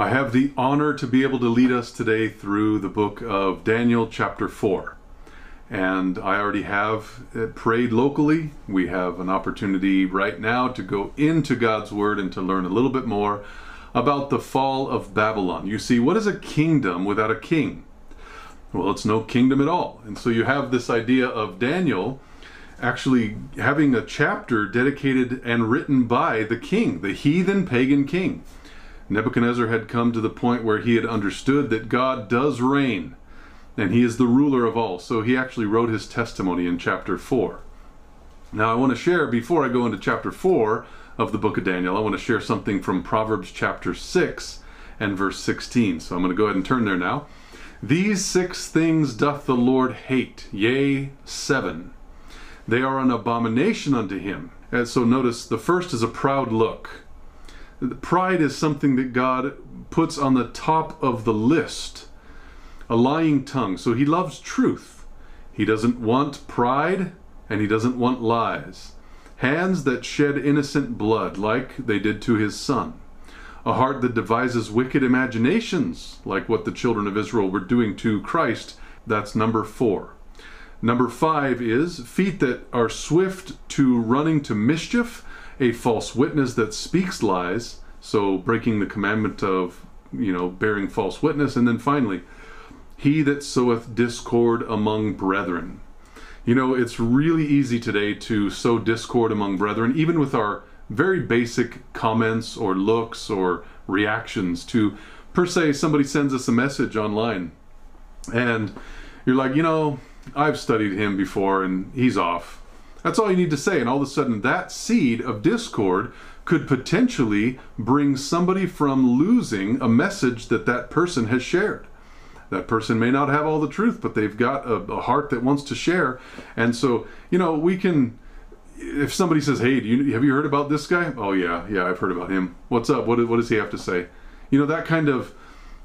I have the honor to be able to lead us today through the book of Daniel chapter 4. And I already have prayed locally. We have an opportunity right now to go into God's Word and to learn a little bit more about the fall of Babylon. You see, what is a kingdom without a king? Well, it's no kingdom at all. And so you have this idea of Daniel actually having a chapter dedicated and written by the king, the heathen pagan king. Nebuchadnezzar had come to the point where he had understood that God does reign and he is the ruler of all. So he actually wrote his testimony in chapter 4. Now I want to share, before I go into chapter 4 of the book of Daniel, I want to share something from Proverbs chapter 6 and verse 16. So I'm going to go ahead and turn there now. These 6 things doth the Lord hate, yea, 7. They are an abomination unto him. And so notice the first is a proud look. Pride is something that God puts on the top of the list. A lying tongue. So he loves truth. He doesn't want pride and he doesn't want lies. Hands that shed innocent blood like they did to his son. A heart that devises wicked imaginations like what the children of Israel were doing to Christ. That's number 4. Number 5 is feet that are swift to running to mischief. A false witness that speaks lies, so breaking the commandment of, bearing false witness. And then finally, he that soweth discord among brethren. It's really easy today to sow discord among brethren, even with our very basic comments or looks or reactions to, per se, somebody sends us a message online and you're like, I've studied him before and he's off. That's all you need to say, and all of a sudden that seed of discord could potentially bring somebody from losing a message that person has shared. That person may not have all the truth, but they've got a heart that wants to share. And so, we can, if somebody says, hey, have you heard about this guy? Oh yeah, I've heard about him. What's up? What does he have to say? That kind of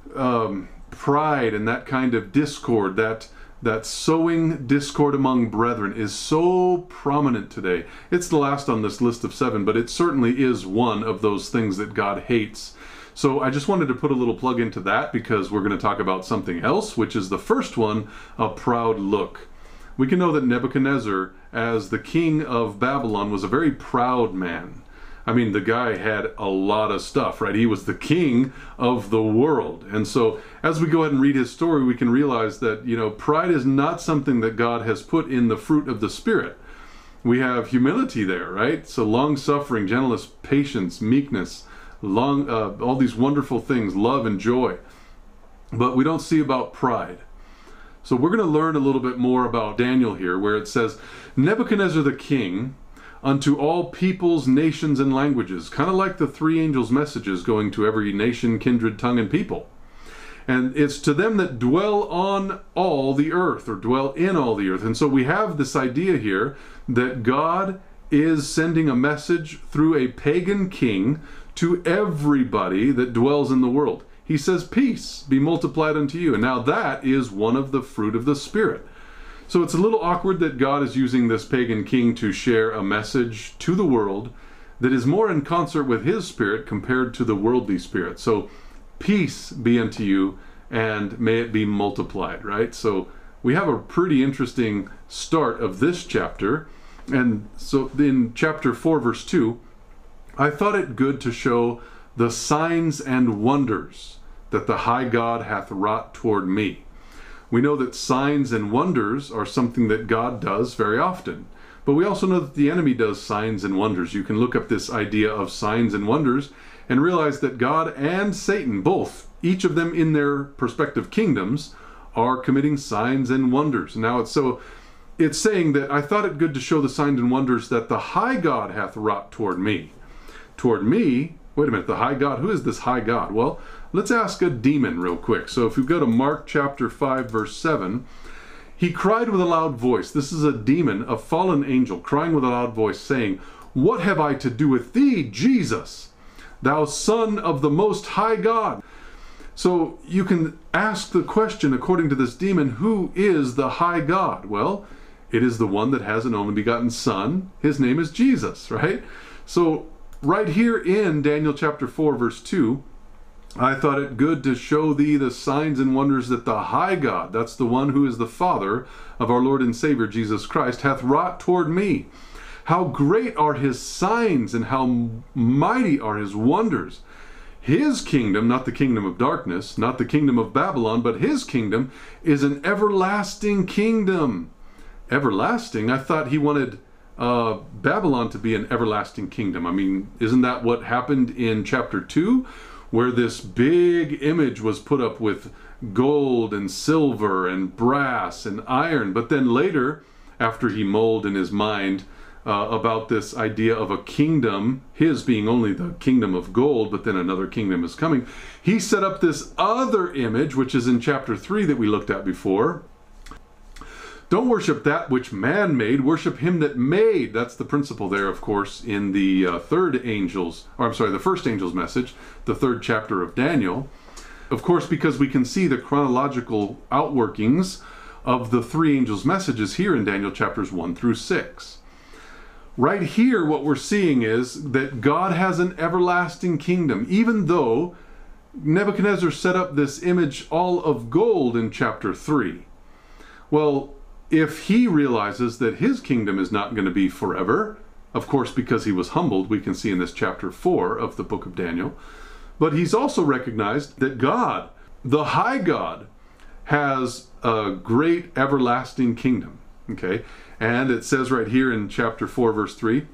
pride and that kind of discord, that sowing discord among brethren is so prominent today. It's the last on this list of 7, but it certainly is one of those things that God hates. So I just wanted to put a little plug into that because we're going to talk about something else, which is the first one, a proud look. We can know that Nebuchadnezzar, as the king of Babylon, was a very proud man. I mean, the guy had a lot of stuff, right? He was the king of the world. And so as we go ahead and read his story, we can realize that, pride is not something that God has put in the fruit of the Spirit. We have humility there, right? So long-suffering, gentleness, patience, meekness, all these wonderful things, love and joy. But we don't see about pride. So we're going to learn a little bit more about Daniel here, where it says, Nebuchadnezzar the king, unto all peoples, nations, and languages. Kind of like the 3 angels' messages going to every nation, kindred, tongue, and people. And it's to them that dwell on all the earth, or dwell in all the earth. And so we have this idea here that God is sending a message through a pagan king to everybody that dwells in the world. He says, peace be multiplied unto you. And now that is one of the fruit of the Spirit. So it's a little awkward that God is using this pagan king to share a message to the world that is more in concert with his spirit compared to the worldly spirit. So peace be unto you and may it be multiplied, right? So we have a pretty interesting start of this chapter. And so in chapter 4 verse 2, I thought it good to show the signs and wonders that the high God hath wrought toward me. We know that signs and wonders are something that God does very often. But we also know that the enemy does signs and wonders. You can look up this idea of signs and wonders and realize that God and Satan, both, each of them in their respective kingdoms, are committing signs and wonders. Now it's saying that I thought it good to show the signs and wonders that the high God hath wrought toward me. Toward me? Wait a minute, the high God? Who is this high God? Well, let's ask a demon real quick. So if you go to Mark chapter 5 verse 7, he cried with a loud voice. This is a demon, a fallen angel, crying with a loud voice, saying, What have I to do with thee, Jesus, thou Son of the Most High God? So you can ask the question, according to this demon, who is the high God? Well, it is the one that has an only begotten Son. His name is Jesus, right? So right here in Daniel chapter 4 verse 2, I thought it good to show thee the signs and wonders that the high God, that's the one who is the Father of our Lord and Savior Jesus Christ, hath wrought toward me. How great are his signs, and how mighty are his wonders. His kingdom, not the kingdom of darkness, not the kingdom of Babylon, but his kingdom is an everlasting kingdom. Everlasting? I thought he wanted Babylon to be an everlasting kingdom. I mean, isn't that what happened in chapter 2? Where this big image was put up with gold and silver and brass and iron. But then later, after he mulled in his mind about this idea of a kingdom, his being only the kingdom of gold, but then another kingdom is coming, he set up this other image, which is in chapter 3 that we looked at before. Don't worship that which man made, worship him that made. That's the principle there, of course, in the first angel's message, the 3rd chapter of Daniel. Of course, because we can see the chronological outworkings of the 3 angels' messages here in Daniel chapters 1 through 6. Right here, what we're seeing is that God has an everlasting kingdom, even though Nebuchadnezzar set up this image all of gold in chapter 3. Well, if he realizes that his kingdom is not going to be forever, of course, because he was humbled, we can see in this chapter 4 of the book of Daniel, but he's also recognized that God, the high God, has a great everlasting kingdom. Okay, and it says right here in chapter 4, verse 3,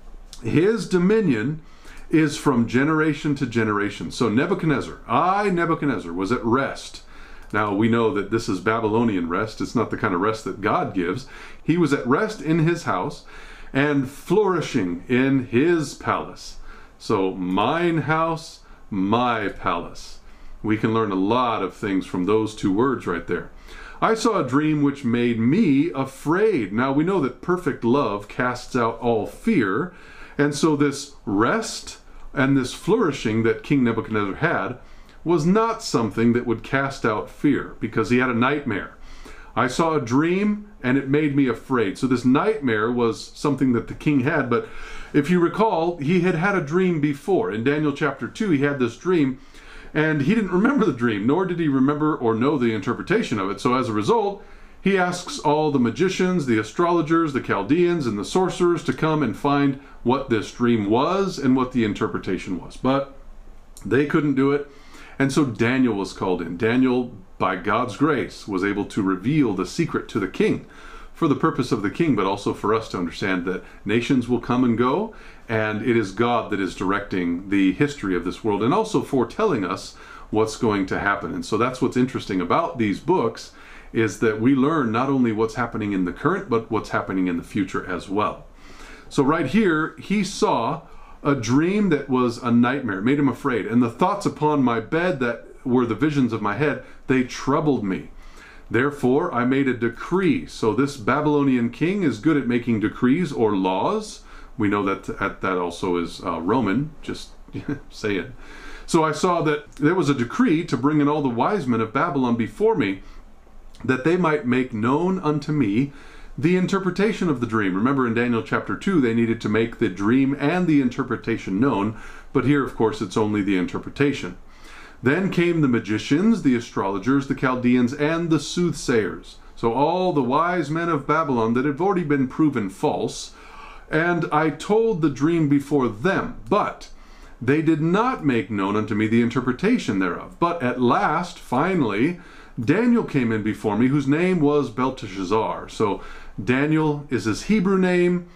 his dominion is from generation to generation. So Nebuchadnezzar, Nebuchadnezzar, was at rest. Now, we know that this is Babylonian rest. It's not the kind of rest that God gives. He was at rest in his house and flourishing in his palace. So, mine house, my palace. We can learn a lot of things from those 2 words right there. I saw a dream which made me afraid. Now, we know that perfect love casts out all fear. And so this rest and this flourishing that King Nebuchadnezzar had was not something that would cast out fear, because he had a nightmare. I saw a dream and it made me afraid. So this nightmare was something that the king had, but if you recall, he had had a dream before. In Daniel chapter 2, he had this dream and he didn't remember the dream, nor did he remember or know the interpretation of it. So as a result, he asks all the magicians, the astrologers, the Chaldeans, and the sorcerers to come and find what this dream was and what the interpretation was. But they couldn't do it. And so Daniel was called in. Daniel, by God's grace, was able to reveal the secret to the king for the purpose of the king, but also for us to understand that nations will come and go, and it is God that is directing the history of this world and also foretelling us what's going to happen. And so that's what's interesting about these books, is that we learn not only what's happening in the current, but what's happening in the future as well. So right here, he saw a dream that was a nightmare. It made him afraid. And the thoughts upon my bed that were the visions of my head, they troubled me. Therefore, I made a decree. So this Babylonian king is good at making decrees or laws. We know that that also is Roman, just say it. So I saw that there was a decree to bring in all the wise men of Babylon before me, that they might make known unto me the interpretation of the dream. Remember, in Daniel chapter 2, they needed to make the dream and the interpretation known, but here, of course, it's only the interpretation. Then came the magicians, the astrologers, the Chaldeans, and the soothsayers. So all the wise men of Babylon that have already been proven false, and I told the dream before them, but they did not make known unto me the interpretation thereof. But at last, finally, Daniel came in before me, whose name was Belteshazzar. So Daniel is his Hebrew name,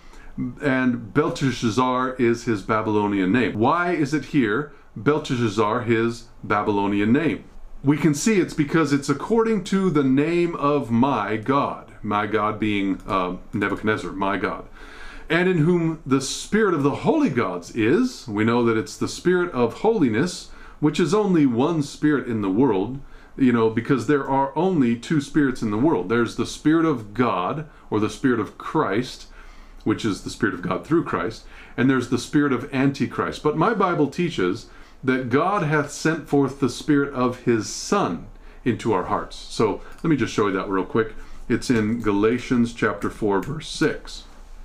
and Belteshazzar is his Babylonian name. Why is it here, Belteshazzar, his Babylonian name? We can see it's because it's according to the name of my God being Nebuchadnezzar, my God, and in whom the spirit of the holy gods is. We know that it's the spirit of holiness, which is only one spirit in the world, because there are only 2 spirits in the world. There's the Spirit of God, or the Spirit of Christ, which is the Spirit of God through Christ, and there's the spirit of Antichrist. But my Bible teaches that God hath sent forth the Spirit of his Son into our hearts. So let me just show you that real quick. It's in Galatians chapter 4, verse 6.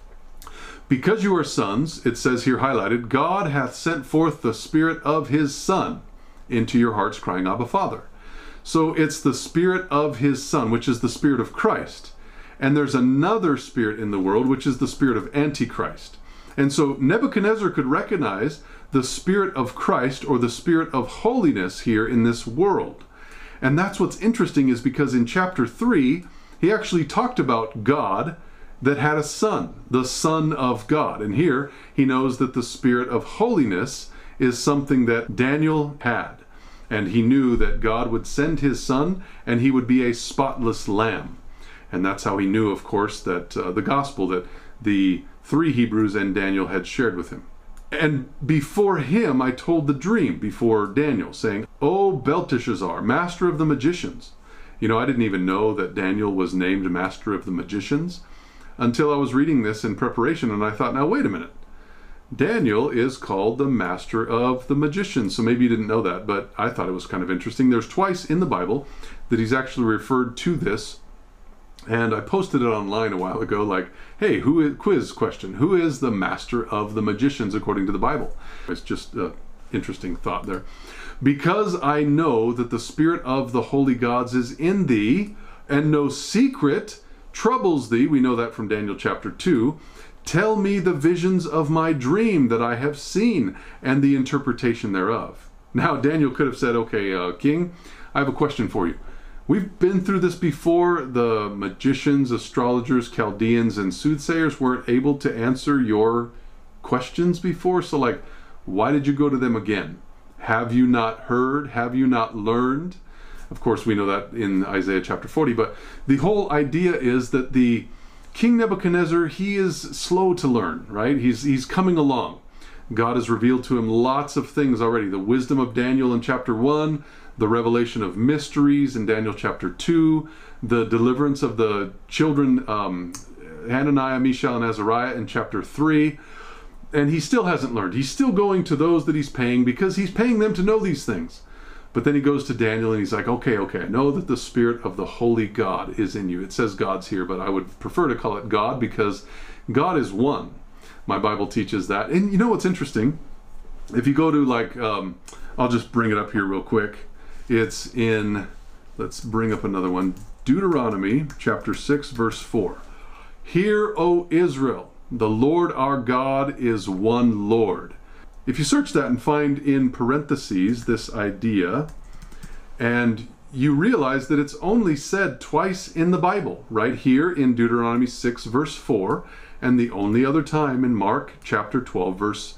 Because you are sons, it says here highlighted, God hath sent forth the Spirit of his Son into your hearts, crying, Abba, Father. So it's the Spirit of his Son, which is the Spirit of Christ. And there's another spirit in the world, which is the spirit of Antichrist. And so Nebuchadnezzar could recognize the Spirit of Christ, or the Spirit of holiness, here in this world. And that's what's interesting, is because in chapter 3, he actually talked about God that had a son, the Son of God. And here he knows that the Spirit of holiness is something that Daniel had. And he knew that God would send his Son, and he would be a spotless lamb. And that's how he knew, of course, that the gospel that the 3 Hebrews and Daniel had shared with him. And before him I told the dream, before Daniel, saying, O Belteshazzar, master of the magicians. You know, I didn't even know that Daniel was named master of the magicians until I was reading this in preparation, and I thought, now wait a minute. Daniel is called the master of the magicians. So maybe you didn't know that, but I thought it was kind of interesting. There's twice in the Bible that he's actually referred to this. And I posted it online a while ago, like, hey, quiz question, who is the master of the magicians according to the Bible? It's just an interesting thought there. Because I know that the spirit of the holy gods is in thee, and no secret troubles thee, we know that from Daniel chapter 2, tell me the visions of my dream that I have seen, and the interpretation thereof. Now, Daniel could have said, okay, king, I have a question for you. We've been through this before. The magicians, astrologers, Chaldeans, and soothsayers weren't able to answer your questions before. So, like, why did you go to them again? Have you not heard? Have you not learned? Of course, we know that in Isaiah chapter 40. But the whole idea is that the King Nebuchadnezzar, he is slow to learn, right? He's coming along. God has revealed to him lots of things already. The wisdom of Daniel in chapter 1, the revelation of mysteries in Daniel chapter 2, the deliverance of the children Hananiah, Mishael, and Azariah in chapter 3. And he still hasn't learned. He's still going to those that he's paying because he's paying them to know these things. But then he goes to Daniel and he's like, okay, I know that the Spirit of the Holy God is in you. It says God's here, but I would prefer to call it God because God is one. My Bible teaches that. And you know what's interesting? If you go to, like, I'll just bring it up here real quick. It's in, let's bring up another one, Deuteronomy chapter 6, verse 4. Hear, O Israel, the Lord our God is one Lord. If you search that and find in parentheses this idea, and you realize that it's only said twice in the Bible, right here in Deuteronomy 6, verse 4, and the only other time in Mark chapter 12, verse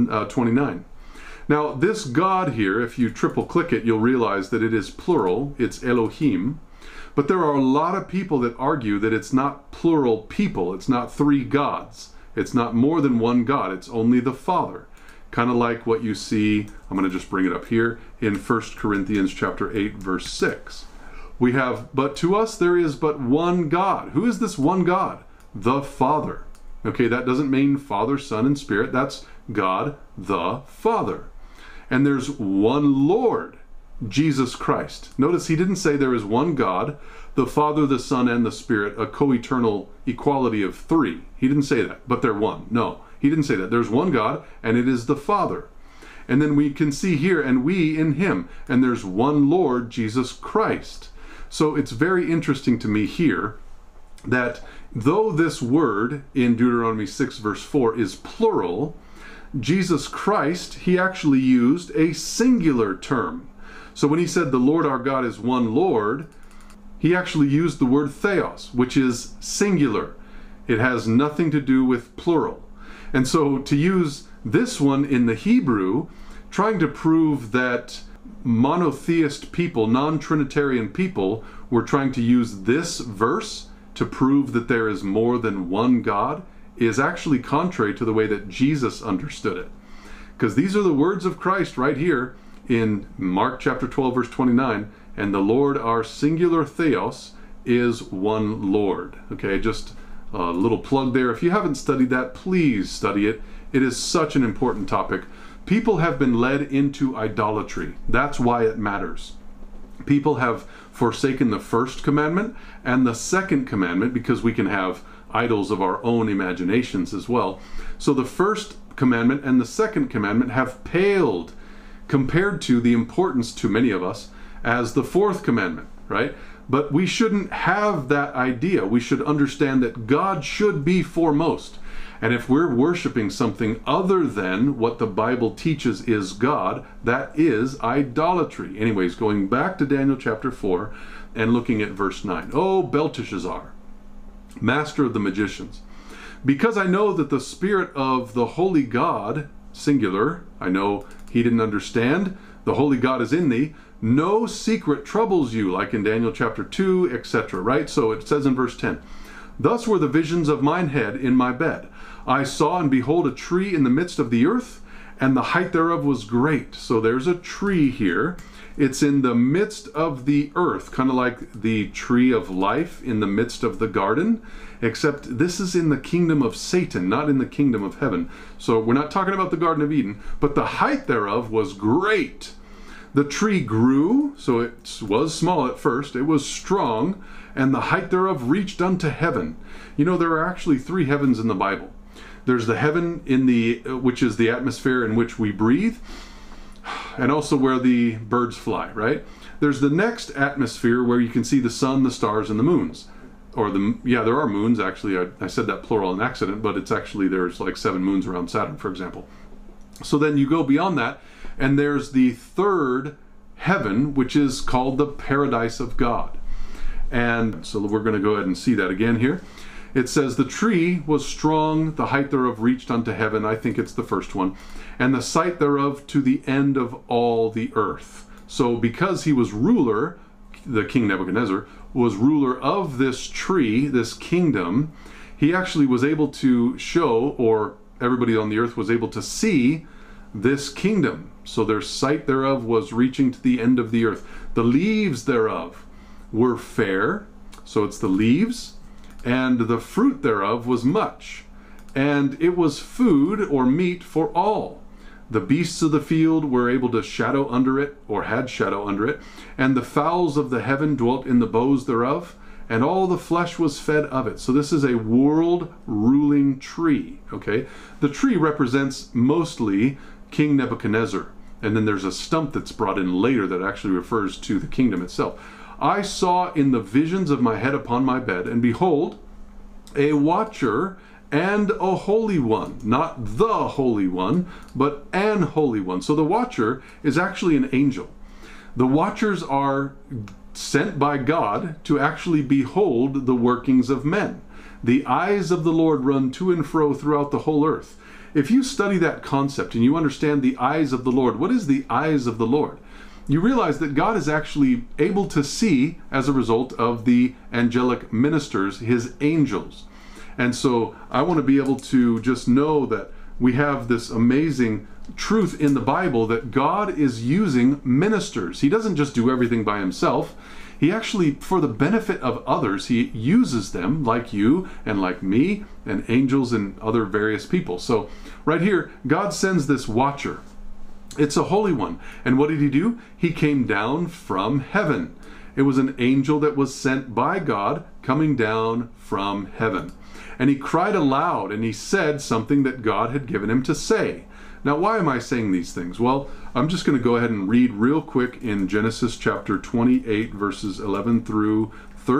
29. Now, this God here, if you triple click it, you'll realize that it is plural. It's Elohim. But there are a lot of people that argue that it's not plural people. It's not 3 gods. It's not more than one God. It's only the Father. Kind of like what you see, I'm going to just bring it up here, in 1 Corinthians chapter 8, verse 6. We have, but to us there is but one God. Who is this one God? The Father. Okay, that doesn't mean Father, Son, and Spirit. That's God, the Father. And there's one Lord, Jesus Christ. Notice he didn't say there is one God, the Father, the Son, and the Spirit, a co-eternal equality of 3. He didn't say that, but they're one. No, he didn't say that. There's one God, and it is the Father. And then we can see here, and we in him, and there's one Lord, Jesus Christ. So it's very interesting to me here that though this word in Deuteronomy 6, verse 4 is plural, Jesus Christ, he actually used a singular term. So when he said the Lord our God is one Lord, he actually used the word theos, which is singular. It has nothing to do with plural. And so to use this one in the Hebrew, trying to prove that monotheist people, non-Trinitarian people, were trying to use this verse to prove that there is more than one God, is actually contrary to the way that Jesus understood it. Because these are the words of Christ right here in Mark chapter 12, verse 29, and the Lord our singular theos is one Lord. Okay, just a little plug there. If you haven't studied that, please study it. It is such an important topic. People have been led into idolatry. That's why it matters. People have forsaken the first commandment and the second commandment because we can have idols of our own imaginations as well. So the first commandment and the second commandment have paled compared to the importance to many of us as the fourth commandment, right? But we shouldn't have that idea. We should understand that God should be foremost. And if we're worshiping something other than what the Bible teaches is God, that is idolatry. Anyways, going back to Daniel chapter 4 and looking at verse 9. Oh, Belteshazzar, master of the magicians, because I know that the spirit of the holy God, singular, I know he didn't understand, the holy God is in thee, no secret troubles you, like in Daniel chapter 2, etc. Right? So it says in verse 10, thus were the visions of mine head in my bed. I saw and behold a tree in the midst of the earth, and the height thereof was great. So there's a tree here. It's in the midst of the earth, kind of like the tree of life in the midst of the garden, except this is in the kingdom of Satan, not in the kingdom of heaven. So we're not talking about the Garden of Eden, but the height thereof was great. The tree grew, so it was small at first, it was strong, and the height thereof reached unto heaven. You know, there are actually 3 heavens in the Bible. There's the heaven in which is the atmosphere in which we breathe, and also where the birds fly, right? There's the next atmosphere where you can see the sun, the stars, and the moons. Or there are moons, actually. I said that plural in accident, but it's actually, there's like 7 moons around Saturn, for example. So then you go beyond that, and there's the third heaven, which is called the paradise of God. And so we're going to go ahead and see that again here. It says, the tree was strong, the height thereof reached unto heaven. I think it's the first one. And the sight thereof to the end of all the earth. So because he was ruler, the King Nebuchadnezzar was ruler of this tree, this kingdom, he actually was able to show, or everybody on the earth was able to see, this kingdom. So their sight thereof was reaching to the end of the earth. The leaves thereof were fair, so it's the leaves, and the fruit thereof was much, and it was food or meat for all. The beasts of the field were able to shadow under it, or had shadow under it, and the fowls of the heaven dwelt in the boughs thereof, and all the flesh was fed of it. So this is a world ruling tree, okay? The tree represents mostly King Nebuchadnezzar, and then there's a stump that's brought in later that actually refers to the kingdom itself. I saw in the visions of my head upon my bed, and behold, a watcher and a holy one, not the holy one, but an holy one. So the watcher is actually an angel. The watchers are sent by God to actually behold the workings of men. The eyes of the Lord run to and fro throughout the whole earth. If you study that concept and you understand the eyes of the Lord, what is the eyes of the Lord? You realize that God is actually able to see as a result of the angelic ministers, his angels. And so I want to be able to just know that we have this amazing truth in the Bible that God is using ministers. He doesn't just do everything by himself. He actually, for the benefit of others, he uses them, like you and like me and angels and other various people. So right here, God sends this watcher. It's a holy one. And what did he do? He came down from heaven. It was an angel that was sent by God coming down from heaven. And he cried aloud and he said something that God had given him to say. Now, why am I saying these things? Well, I'm just going to go ahead and read real quick in Genesis chapter 28, verses 11 through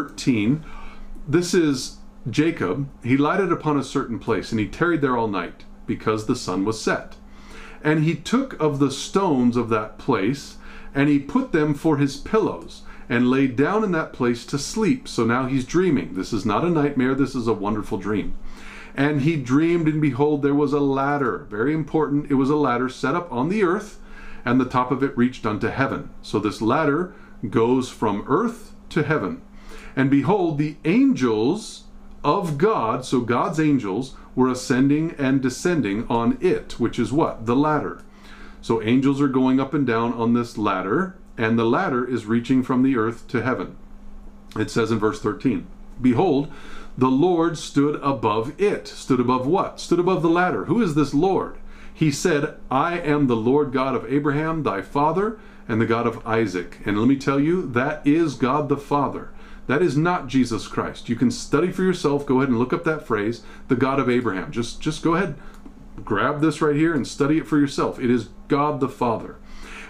13. This is Jacob. He lighted upon a certain place, and he tarried there all night, because the sun was set. And he took of the stones of that place, and he put them for his pillows, and laid down in that place to sleep. So now he's dreaming. This is not a nightmare. This is a wonderful dream. And he dreamed, and behold, there was a ladder. Very important. It was a ladder set up on the earth, and the top of it reached unto heaven. So this ladder goes from earth to heaven. And behold, the angels of God, so God's angels, were ascending and descending on it, which is what? The ladder. So angels are going up and down on this ladder, and the ladder is reaching from the earth to heaven. It says in verse 13, behold, the Lord stood above it. Stood above what? Stood above the ladder. Who is this Lord? He said, I am the Lord God of Abraham, thy father, and the God of Isaac. And let me tell you, that is God the Father. That is not Jesus Christ. You can study for yourself. Go ahead and look up that phrase, the God of Abraham. Just go ahead, grab this right here and study it for yourself. It is God the Father.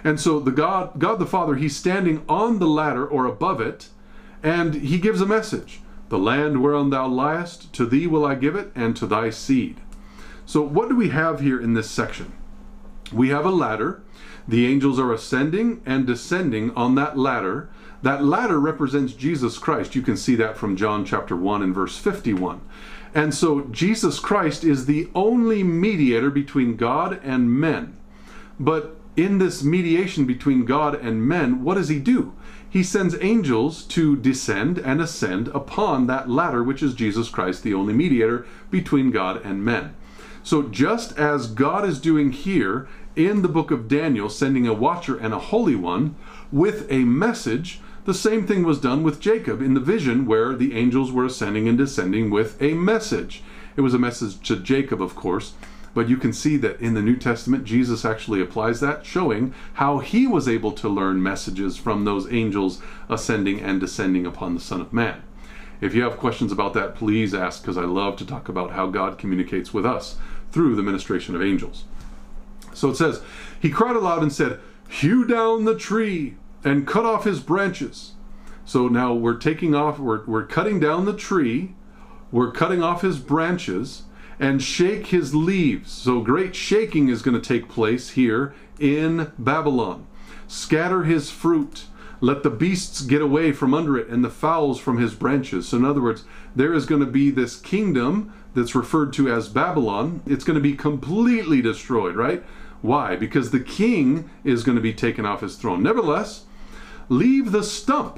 And so God the Father, he's standing on the ladder or above it, and he gives a message. The land whereon thou liest, to thee will I give it, and to thy seed. So what do we have here in this section? We have a ladder. The angels are ascending and descending on that ladder. That ladder represents Jesus Christ. You can see that from John chapter 1 and verse 51. And so Jesus Christ is the only mediator between God and men. But in this mediation between God and men, what does he do? He sends angels to descend and ascend upon that ladder, which is Jesus Christ, the only mediator between God and men. So just as God is doing here in the book of Daniel, sending a watcher and a holy one with a message, the same thing was done with Jacob in the vision where the angels were ascending and descending with a message. It was a message to Jacob, of course, but you can see that in the New Testament, Jesus actually applies that, showing how he was able to learn messages from those angels ascending and descending upon the Son of Man. If you have questions about that, please ask, because I love to talk about how God communicates with us through the ministration of angels. So it says, he cried aloud and said, hew down the tree and cut off his branches. So now we're cutting down the tree, we're cutting off his branches, and shake his leaves. So great shaking is going to take place here in Babylon. Scatter his fruit. Let the beasts get away from under it and the fowls from his branches. So in other words, there is going to be this kingdom that's referred to as Babylon. It's going to be completely destroyed, right? Why? Because the king is going to be taken off his throne. Nevertheless, leave the stump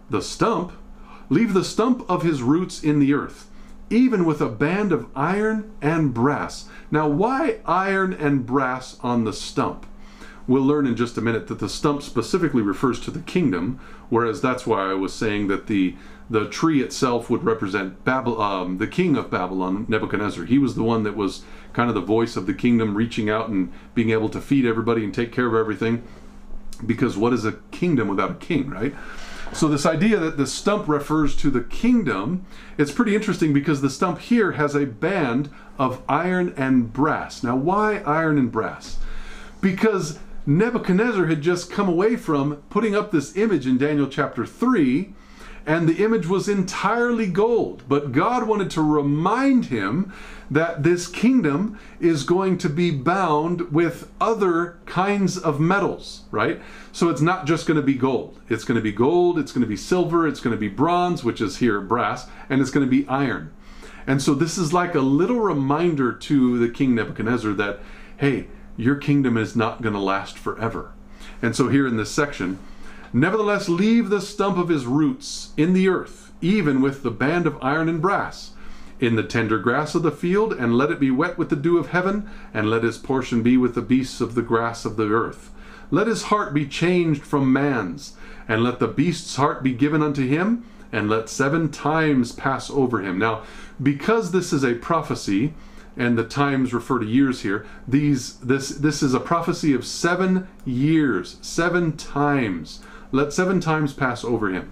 of his roots in the earth, even with a band of iron and brass. Now, why iron and brass on the stump? We'll learn in just a minute that the stump specifically refers to the kingdom, whereas that's why I was saying that the tree itself would represent the king of Babylon, Nebuchadnezzar. He was the one that was kind of the voice of the kingdom, reaching out and being able to feed everybody and take care of everything. Because what is a kingdom without a king, right? So this idea that the stump refers to the kingdom, it's pretty interesting because the stump here has a band of iron and brass. Now, why iron and brass? Because Nebuchadnezzar had just come away from putting up this image in Daniel chapter 3, and the image was entirely gold. But God wanted to remind him that this kingdom is going to be bound with other kinds of metals, right? So it's not just going to be gold. It's going to be gold, it's going to be silver, it's going to be bronze, which is here brass, and it's going to be iron. And so this is like a little reminder to the king Nebuchadnezzar that, hey, your kingdom is not going to last forever. And so here in this section, nevertheless, leave the stump of his roots in the earth, even with the band of iron and brass, in the tender grass of the field, and let it be wet with the dew of heaven, and let his portion be with the beasts of the grass of the earth. Let his heart be changed from man's, and let the beast's heart be given unto him, and let 7 times pass over him. Now, because this is a prophecy, and the times refer to years here, this is a prophecy of 7 years, 7 times. Let 7 times pass over him.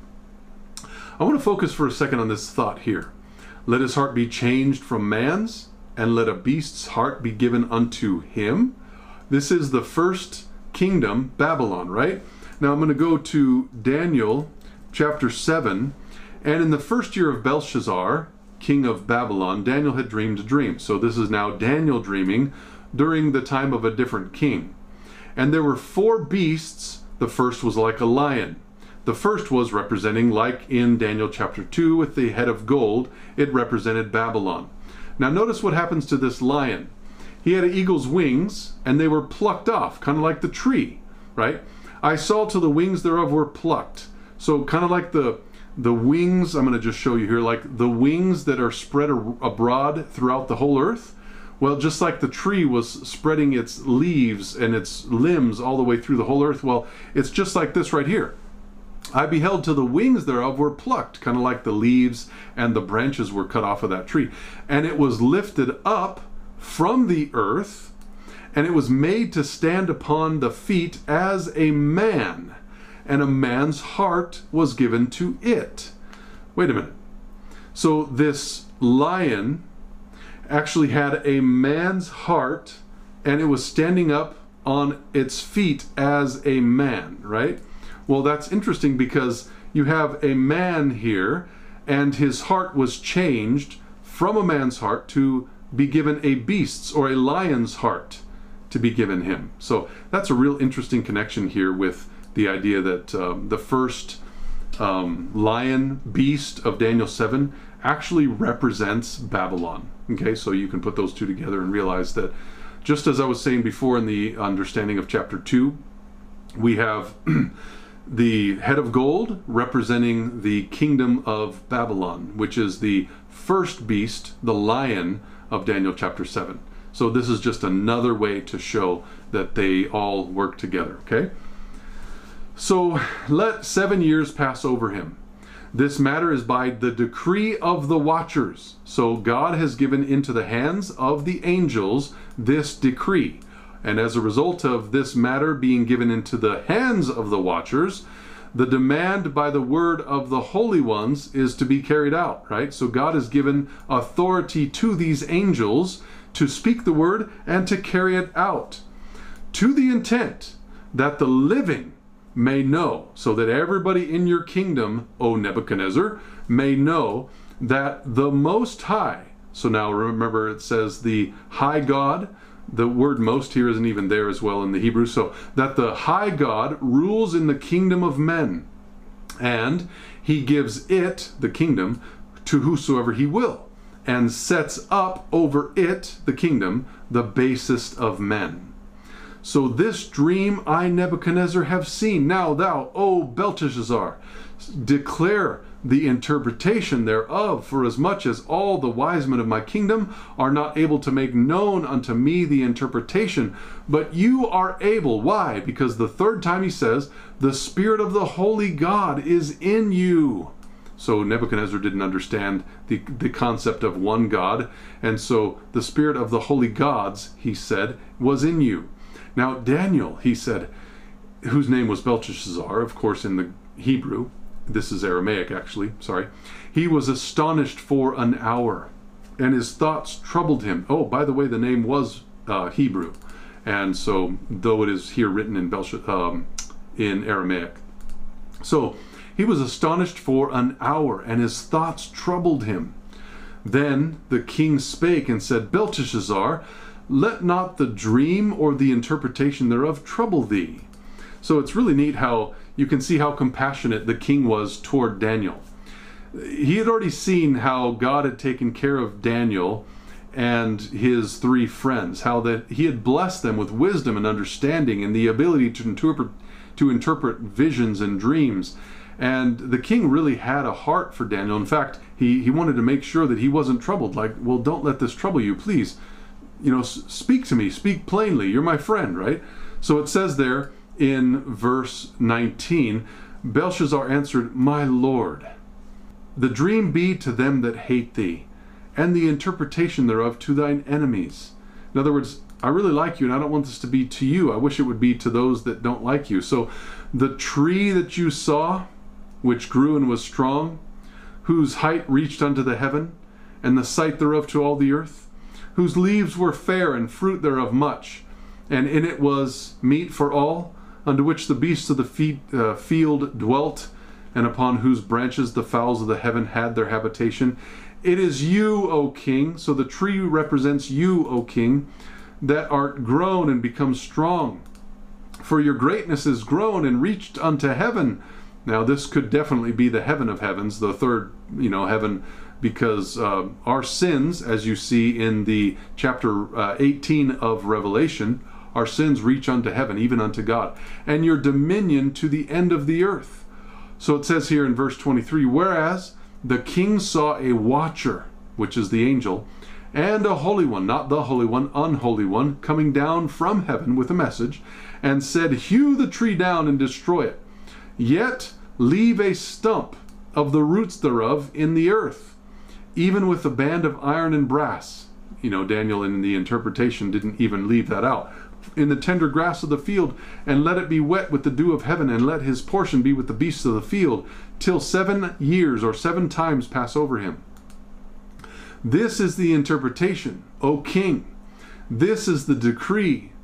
I want to focus for a second on this thought here. Let his heart be changed from man's, and let a beast's heart be given unto him. This is the first kingdom, Babylon, right? Now I'm going to go to Daniel chapter 7, and in the first year of Belshazzar, king of Babylon, Daniel had dreamed a dream. So this is now Daniel dreaming during the time of a different king. And there were 4 beasts. The first was like a lion. The first was representing, like in Daniel chapter 2 with the head of gold, it represented Babylon. Now notice what happens to this lion. He had an eagle's wings, and they were plucked off, kind of like the tree, right? I saw till the wings thereof were plucked. So kind of like the wings, I'm going to just show you here, like the wings that are spread abroad throughout the whole earth. Well, just like the tree was spreading its leaves and its limbs all the way through the whole earth, well, it's just like this right here. I beheld till the wings thereof were plucked, kind of like the leaves and the branches were cut off of that tree. And it was lifted up from the earth, and it was made to stand upon the feet as a man, and a man's heart was given to it. Wait a minute. So this lion actually had a man's heart, and it was standing up on its feet as a man, right? Well, that's interesting because you have a man here, and his heart was changed from a man's heart to be given a beast's or a lion's heart to be given him. So that's a real interesting connection here with the idea that the first lion beast of Daniel 7 actually represents Babylon. Okay, so you can put those two together and realize that, just as I was saying before in the understanding of chapter 2, we have the head of gold representing the kingdom of Babylon, which is the first beast, the lion of Daniel chapter 7. So this is just another way to show that they all work together, okay? So let 7 years pass over him. This matter is by the decree of the watchers. So God has given into the hands of the angels this decree. And as a result of this matter being given into the hands of the watchers, the demand by the word of the holy ones is to be carried out, right? So God has given authority to these angels to speak the word and to carry it out, to the intent that the living may know, so that everybody in your kingdom, O Nebuchadnezzar, may know that the Most High, so now remember it says the high God, the word most here isn't even there as well in the Hebrew, so that the high God rules in the kingdom of men, and he gives it, the kingdom, to whosoever he will, and sets up over it, the kingdom, the basest of men. So this dream I, Nebuchadnezzar, have seen. Now thou, O Belteshazzar, declare the interpretation thereof, for as much as all the wise men of my kingdom are not able to make known unto me the interpretation, but you are able. Why? Because the third time he says, the Spirit of the Holy God is in you. So Nebuchadnezzar didn't understand the concept of one God, and so the Spirit of the Holy Gods, he said, was in you. Now Daniel, he said, whose name was Belteshazzar, of course in the Hebrew, this is Aramaic actually, sorry, he was astonished for an hour, and his thoughts troubled him. Oh, by the way, the name was Hebrew, and so though it is here written in Aramaic. So he was astonished for an hour, and his thoughts troubled him. Then the king spake and said, Belteshazzar, let not the dream or the interpretation thereof trouble thee. So it's really neat how you can see how compassionate the king was toward Daniel. He had already seen how God had taken care of Daniel and his three friends, how that he had blessed them with wisdom and understanding and the ability to interpret visions and dreams. And the king really had a heart for Daniel. In fact, he wanted to make sure that he wasn't troubled. Like, well, don't let this trouble you, please. You know, speak to me, speak plainly. You're my friend, right? So it says there in verse 19, Belshazzar answered, My Lord, the dream be to them that hate thee, and the interpretation thereof to thine enemies. In other words, I really like you, and I don't want this to be to you. I wish it would be to those that don't like you. So the tree that you saw, which grew and was strong, whose height reached unto the heaven, and the sight thereof to all the earth, whose leaves were fair and fruit thereof much, and in it was meat for all, unto which the beasts of the field dwelt, and upon whose branches the fowls of the heaven had their habitation. It is you, O king, so the tree represents you, O king, that art grown and become strong. For your greatness is grown and reached unto heaven. Now this could definitely be the heaven of heavens, the third, heaven, because our sins, as you see in the chapter 18 of Revelation, our sins reach unto heaven, even unto God, and your dominion to the end of the earth. So it says here in verse 23, whereas the king saw a watcher, which is the angel, and a holy one, not the holy one, unholy one, coming down from heaven with a message, and said, hew the tree down and destroy it, yet leave a stump of the roots thereof in the earth, even with a band of iron and brass. Daniel in the interpretation didn't even leave that out. In the tender grass of the field, and let it be wet with the dew of heaven, and let his portion be with the beasts of the field, till 7 years or 7 times pass over him. This is the interpretation, O king. This is the decree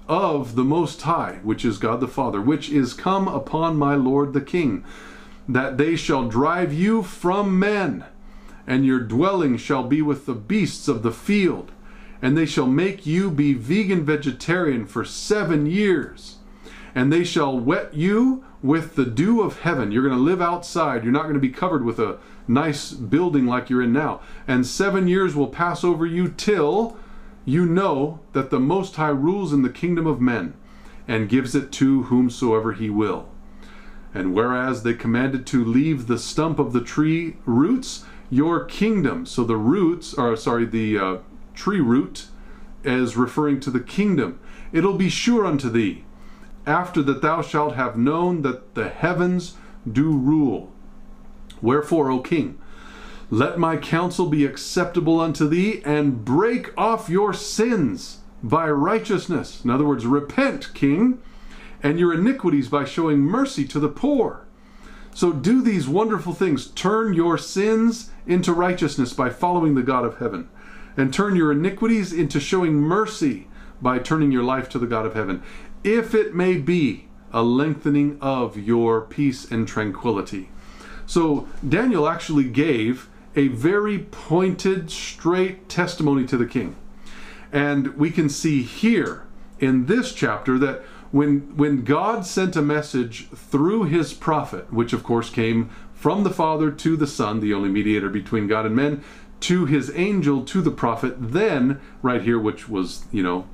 of the Most High, which is God the Father, which is come upon my Lord the King, that they shall drive you from men, and your dwelling shall be with the beasts of the field, and they shall make you be vegan vegetarian for 7 years, and they shall wet you with the dew of heaven. You're going to live outside. You're not going to be covered with a nice building like you're in now. And 7 years will pass over you till you know that the Most High rules in the kingdom of men and gives it to whomsoever he will. And whereas they commanded to leave the stump of the tree roots, your kingdom, so the roots, or sorry, the tree root is referring to the kingdom. It'll be sure unto thee, after that thou shalt have known that the heavens do rule. Wherefore, O king, let my counsel be acceptable unto thee, and break off your sins by righteousness. In other words, repent, king, and your iniquities by showing mercy to the poor. So do these wonderful things. Turn your sins into righteousness by following the God of heaven, and turn your iniquities into showing mercy by turning your life to the God of heaven, if it may be a lengthening of your peace and tranquility. So Daniel actually gave a very pointed, straight testimony to the king. And we can see here in this chapter that when God sent a message through his prophet, which of course came from the Father to the Son, the only mediator between God and men, to his angel, to the prophet, then right here, which was,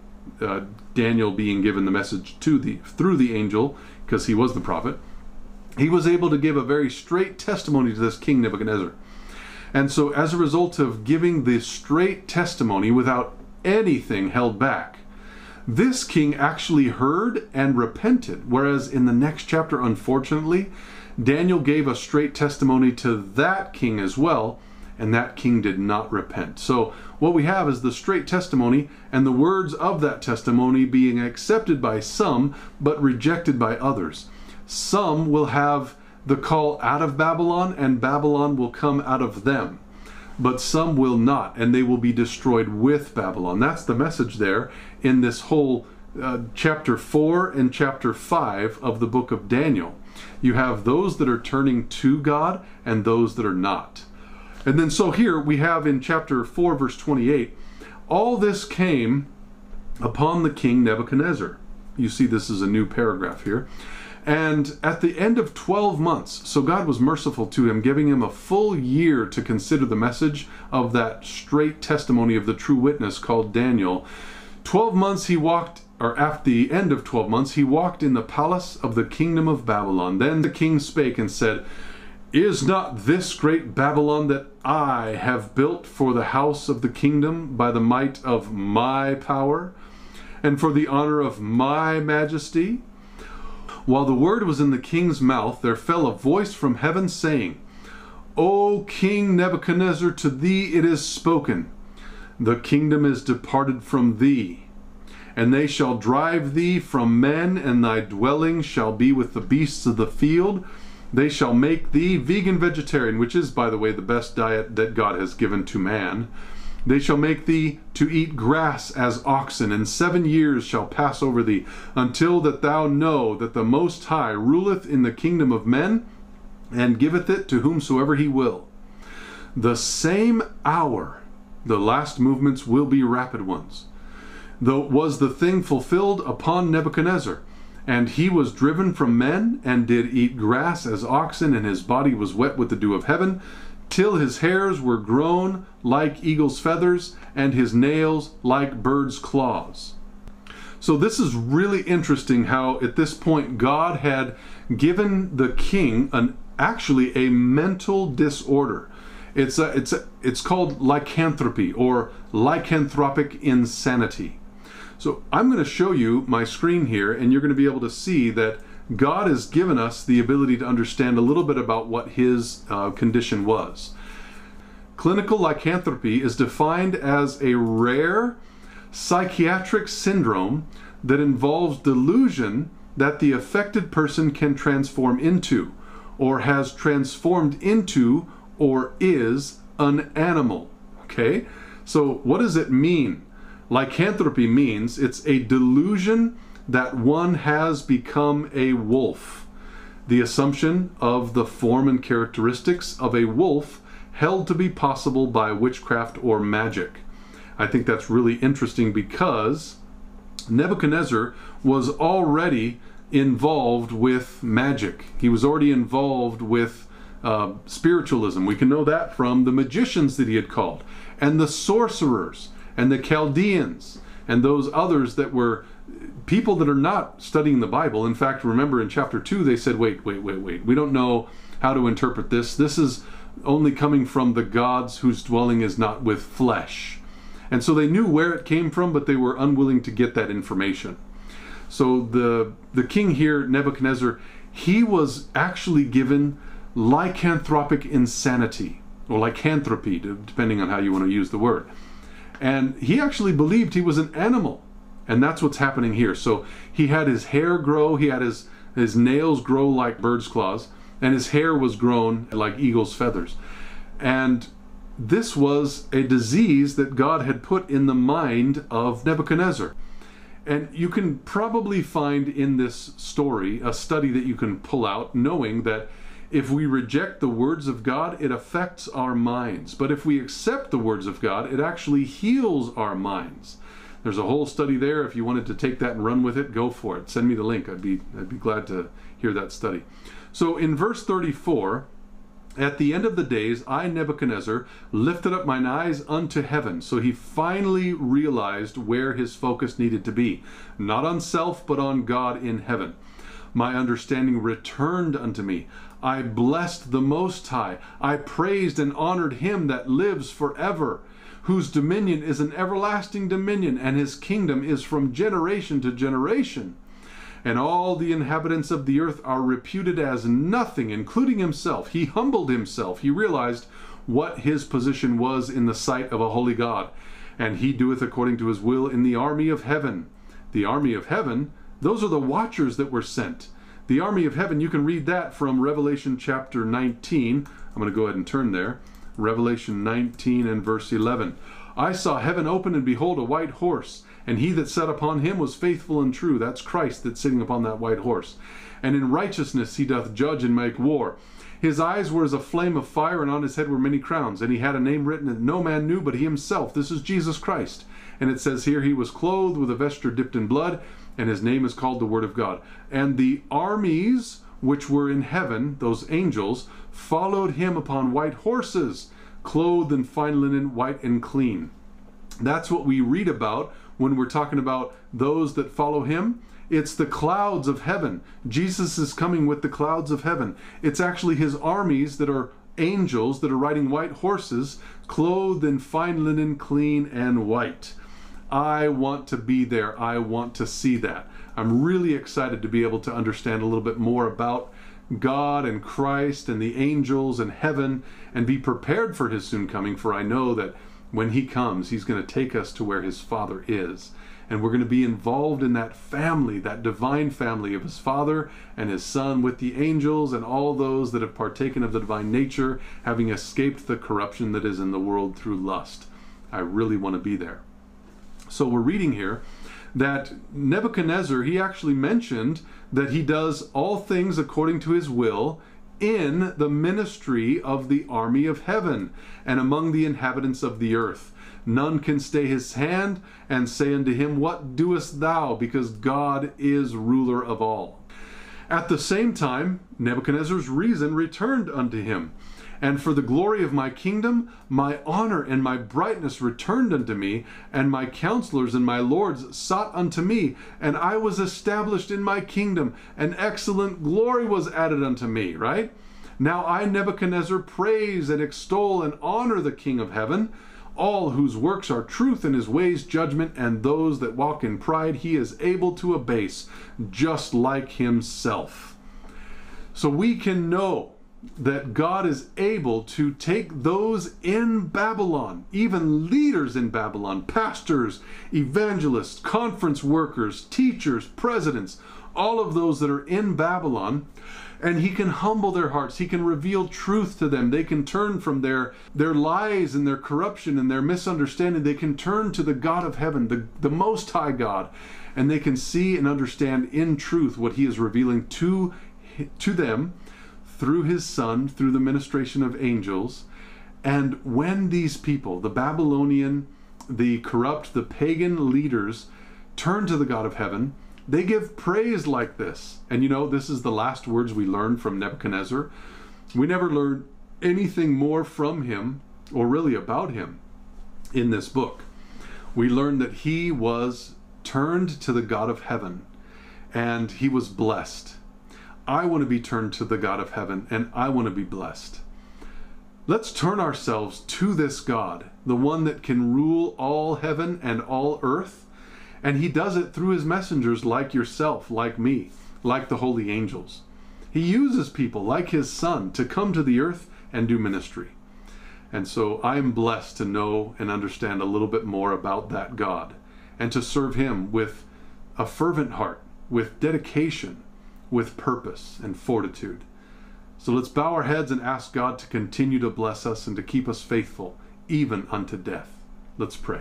Daniel being given the message through the angel, because he was the prophet, he was able to give a very straight testimony to this King Nebuchadnezzar. And so as a result of giving the straight testimony without anything held back, this king actually heard and repented, whereas in the next chapter, unfortunately, Daniel gave a straight testimony to that king as well, and that king did not repent. So what we have is the straight testimony and the words of that testimony being accepted by some, but rejected by others. Some will have the call out of Babylon, and Babylon will come out of them. But some will not, and they will be destroyed with Babylon. That's the message there in this whole chapter 4 and chapter 5 of the book of Daniel. You have those that are turning to God and those that are not. And then so here we have in chapter 4 verse 28, all this came upon the king Nebuchadnezzar. You see this is a new paragraph here. And at the end of 12 months, so God was merciful to him, giving him a full year to consider the message of that straight testimony of the true witness called Daniel. 12 months he walked, or at the end of 12 months, he walked in the palace of the kingdom of Babylon. Then the king spake and said, Is not this great Babylon that I have built for the house of the kingdom by the might of my power, and for the honor of my majesty? While the word was in the king's mouth, there fell a voice from heaven saying, O King Nebuchadnezzar, to thee it is spoken, the kingdom is departed from thee, and they shall drive thee from men, and thy dwelling shall be with the beasts of the field. They shall make thee vegan vegetarian, which is, by the way, the best diet that God has given to man. They shall make thee to eat grass as oxen, and 7 years shall pass over thee, until that thou know that the Most High ruleth in the kingdom of men, and giveth it to whomsoever he will. The same hour, the last movements will be rapid ones, though was the thing fulfilled upon Nebuchadnezzar. And he was driven from men, and did eat grass as oxen, and his body was wet with the dew of heaven, till his hairs were grown like eagle's feathers, and his nails like bird's claws. So this is really interesting how at this point God had given the king actually a mental disorder. It's called lycanthropy, or lycanthropic insanity. So I'm going to show you my screen here, and you're going to be able to see that God has given us the ability to understand a little bit about what his condition was. Clinical lycanthropy is defined as a rare psychiatric syndrome that involves delusion that the affected person can transform into, or has transformed into, or is an animal. Okay? So what does it mean? Lycanthropy means it's a delusion that one has become a wolf. The assumption of the form and characteristics of a wolf held to be possible by witchcraft or magic. I think that's really interesting because Nebuchadnezzar was already involved with magic. He was already involved with spiritualism. We can know that from the magicians that he had called, and the sorcerers, and the Chaldeans, and those others that were people that are not studying the Bible. In fact, remember in chapter 2, they said, wait. We don't know how to interpret this. This is only coming from the gods whose dwelling is not with flesh. And so they knew where it came from, but they were unwilling to get that information. So the king here, Nebuchadnezzar, he was actually given lycanthropic insanity, or lycanthropy, depending on how you want to use the word. And he actually believed he was an animal. And that's what's happening here. So he had his hair grow, he had his nails grow like bird's claws, and his hair was grown like eagle's feathers. And this was a disease that God had put in the mind of Nebuchadnezzar. And you can probably find in this story a study that you can pull out, knowing that if we reject the words of God, it affects our minds. But if we accept the words of God, it actually heals our minds. There's a whole study there. If you wanted to take that and run with it, go for it. Send me the link. I'd be glad to hear that study. So in verse 34, at the end of the days, I, Nebuchadnezzar, lifted up mine eyes unto heaven. So he finally realized where his focus needed to be. Not on self, but on God in heaven. My understanding returned unto me. I blessed the Most High. I praised and honored him that lives forever, whose dominion is an everlasting dominion, and his kingdom is from generation to generation. And all the inhabitants of the earth are reputed as nothing, including himself. He humbled himself. He realized what his position was in the sight of a holy God. And he doeth according to his will in the army of heaven. The army of heaven, those are the watchers that were sent. The army of heaven, you can read that from Revelation chapter 19. I'm going to go ahead and turn there. Revelation 19 and verse 11. I saw heaven open, and behold, a white horse, and he that sat upon him was faithful and true. That's Christ that's sitting upon that white horse. And in righteousness he doth judge and make war. His eyes were as a flame of fire, and on his head were many crowns. And he had a name written that no man knew but he himself. This is Jesus Christ. And it says here, he was clothed with a vesture dipped in blood, and his name is called the Word of God. And the armies which were in heaven, those angels, followed him upon white horses, clothed in fine linen, white and clean. That's what we read about when we're talking about those that follow him. It's the clouds of heaven. Jesus is coming with the clouds of heaven. It's actually his armies that are angels that are riding white horses, clothed in fine linen, clean and white. I want to be there. I want to see that. I'm really excited to be able to understand a little bit more about God and Christ and the angels and heaven, and be prepared for his soon coming, for I know that when he comes, he's going to take us to where his Father is. And we're going to be involved in that family, that divine family of his Father and his Son, with the angels and all those that have partaken of the divine nature, having escaped the corruption that is in the world through lust. I really want to be there. So we're reading here that Nebuchadnezzar, he actually mentioned that he does all things according to his will in the ministry of the army of heaven and among the inhabitants of the earth. None can stay his hand and say unto him, what doest thou? Because God is ruler of all. At the same time, Nebuchadnezzar's reason returned unto him. And for the glory of my kingdom, my honor and my brightness returned unto me, and my counselors and my lords sought unto me, and I was established in my kingdom, and excellent glory was added unto me, right? Now I, Nebuchadnezzar, praise and extol and honor the King of heaven, all whose works are truth and his ways judgment, and those that walk in pride he is able to abase, just like himself. So we can know that God is able to take those in Babylon, even leaders in Babylon, pastors, evangelists, conference workers, teachers, presidents, all of those that are in Babylon, And he can humble their hearts. He can reveal truth to them. They can turn from their lies and their corruption and their misunderstanding. They can turn to the God of heaven, the Most High God, and they can see and understand in truth what he is revealing to them through his Son, through the ministration of angels. And when these people, the Babylonian, the corrupt, the pagan leaders, turn to the God of heaven, they give praise like this. And you know, this is the last words we learn from Nebuchadnezzar. We never learn anything more from him, or really about him, in this book. We learn that he was turned to the God of heaven, and he was blessed. I want to be turned to the God of heaven, and I want to be blessed. Let's turn ourselves to this God, the one that can rule all heaven and all earth. And he does it through his messengers like yourself, like me, like the holy angels. He uses people like his Son to come to the earth and do ministry. And so I am blessed to know and understand a little bit more about that God, and to serve him with a fervent heart, with dedication, with purpose and fortitude. So let's bow our heads and ask God to continue to bless us and to keep us faithful, even unto death. Let's pray.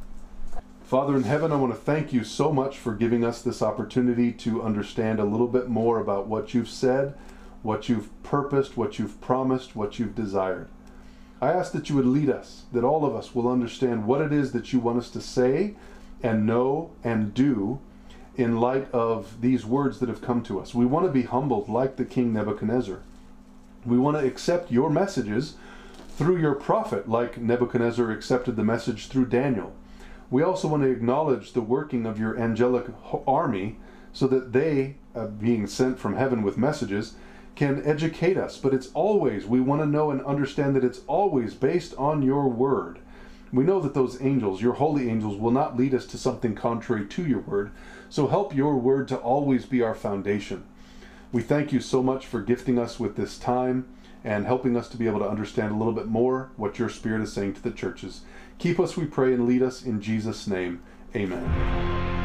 Father in heaven, I want to thank you so much for giving us this opportunity to understand a little bit more about what you've said, what you've purposed, what you've promised, what you've desired. I ask that you would lead us, that all of us will understand what it is that you want us to say and know and do in light of these words that have come to us. We want to be humbled like the King Nebuchadnezzar. We want to accept your messages through your prophet, like Nebuchadnezzar accepted the message through Daniel. We also want to acknowledge the working of your angelic army so that they, being sent from heaven with messages, can educate us. But it's always, we want to know and understand that it's always based on your word. We know that those angels, your holy angels, will not lead us to something contrary to your word. So help your word to always be our foundation. We thank you so much for gifting us with this time and helping us to be able to understand a little bit more what your Spirit is saying to the churches. Keep us, we pray, and lead us in Jesus' name. Amen.